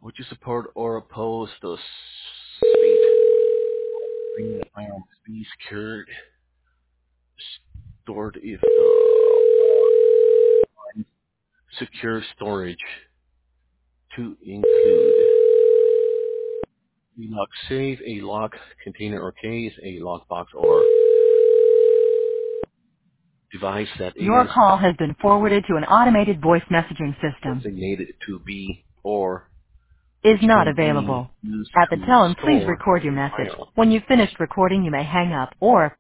Would you support or oppose the state bringing the firearms be stored if the secure storage to include a lock safe, a lock container or case, a lockbox or device that Your is call has been forwarded to an automated voice messaging system. designated to be or Is which not may be available. used At the to tone, please store record your a message. firearm. When you've finished recording, you may hang up or